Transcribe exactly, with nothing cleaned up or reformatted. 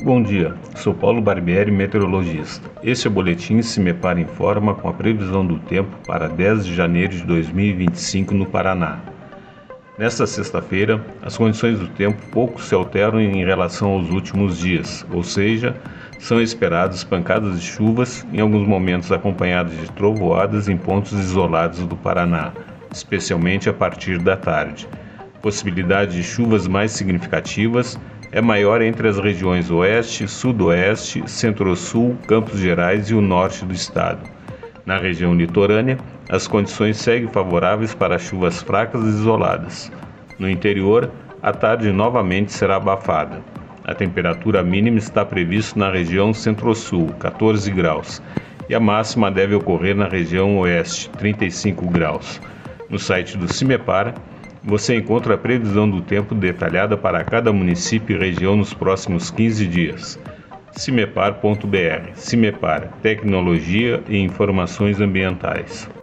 Bom dia, sou Paulo Barbieri, meteorologista. Este é o boletim CIMEPAR Informa com a previsão do tempo para dez de janeiro de dois mil e vinte e cinco no Paraná. Nesta sexta-feira, as condições do tempo pouco se alteram em relação aos últimos dias, ou seja, são esperadas pancadas de chuvas, em alguns momentos acompanhadas de trovoadas em pontos isolados do Paraná, especialmente a partir da tarde. Possibilidade de chuvas mais significativas é maior entre as regiões Oeste, Sudoeste, Centro-Sul, Campos Gerais e o Norte do estado. Na região litorânea, as condições seguem favoráveis para chuvas fracas e isoladas. No interior, a tarde novamente será abafada. A temperatura mínima está prevista na região Centro-Sul, quatorze graus, e a máxima deve ocorrer na região Oeste, trinta e cinco graus. No site do CIMEPAR, você encontra a previsão do tempo detalhada para cada município e região nos próximos quinze dias. cimepar ponto br. CIMEPAR, Tecnologia e Informações Ambientais.